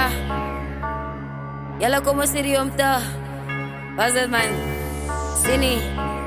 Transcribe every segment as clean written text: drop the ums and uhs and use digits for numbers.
Yeah. Yalla kom ons hierdie om te. Was dit man? Sini.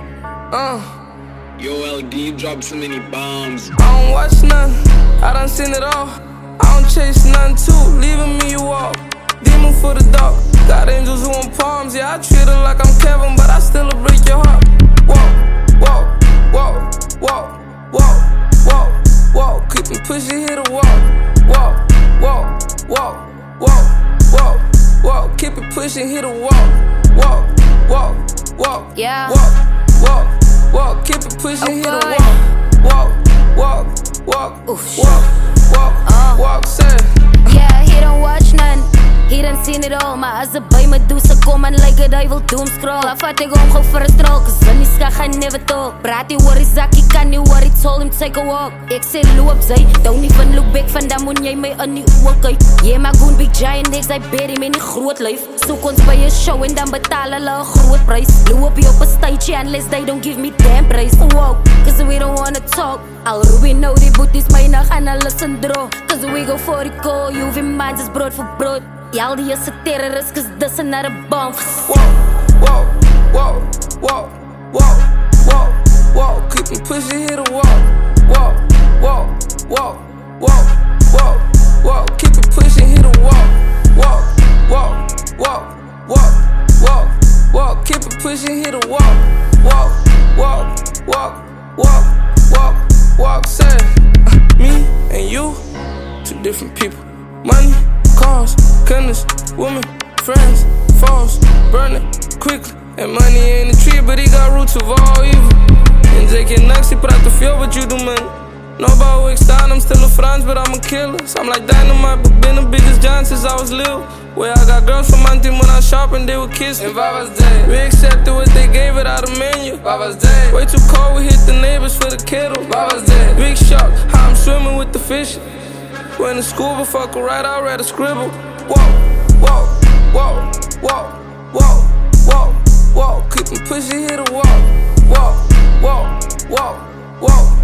Yo, LD dropped so many bombs. I don't watch none, I done seen it all. I don't chase none too, leaving me you walk. Demon for the dog, got angels who on palms. Yeah, I treat her like I'm Kevin, but I still break your heart. Walk, walk, walk, walk, walk, walk, walk. Keep me pushing, hit a walk. Walk, walk, walk, walk, walk, walk. Keep it pushing, hit a walk. Walk, walk, walk, Yeah. walk, walk, walk. Keep it pushing, hit a walk. Walk, walk, walk, walk, walk, walk, say. Yeah, he don't watch none. He done seen it all, maar as 'n by Medusa kom en like a duivel doomscroll. I vat ek hom gou vir 'n stroll, cause in die skag gaan never talk. Praat die worry zakkie, kan nie worry, told him take a walk. Ek sê loop sy, don't even look back, van dan moet jy my in die oë kyk. Yeah, my goon big giant, ek sy berry met die groot lyf. Soek ons by 'n show en dan betaal hulle 'n groot prys. Loop jy op 'n stage unless they don't give me damn praise. Walk, cause we don't wanna talk. Al we know die booties my na gaan hulle sindro. Cause we go for the call, you in minds is brood voor brood. Y'all die is a terrorist, cause this another bomb. Walk, walk, walk, walk, walk, walk, walk. Keep me pushing, hit a walk. Walk, walk, walk, walk, walk, walk. Keep it pushing, hit a walk. Walk, walk, walk, walk, walk, walk. Keep it pushing, hit a walk. Walk, walk, walk, walk, walk, walk. Say, me and you, two different people. Money, cars, goodness, women, friends, falls, burning quickly. And money ain't a tree, but he got roots of all evil. En zeker niks, die praat te veel wat you do, man. Know about hoe ik sta, I'm still a Frans, but I'm a killer. So I'm like dynamite, but been the biggest giant since I was little. Where I got girls from my team when I shop and they would kiss me. And I was dead. We accepted what they gave it out of menu. I was dead. Way too cold, we hit the neighbors for the kettle. I was dead. Big shock, how I'm swimming with the fish. Went to school, but fuck a right, I'd rather scribble. Walk, walk, walk, walk, walk, walk, walk. Keep me pushing, hit a walk. Walk, walk, walk, walk.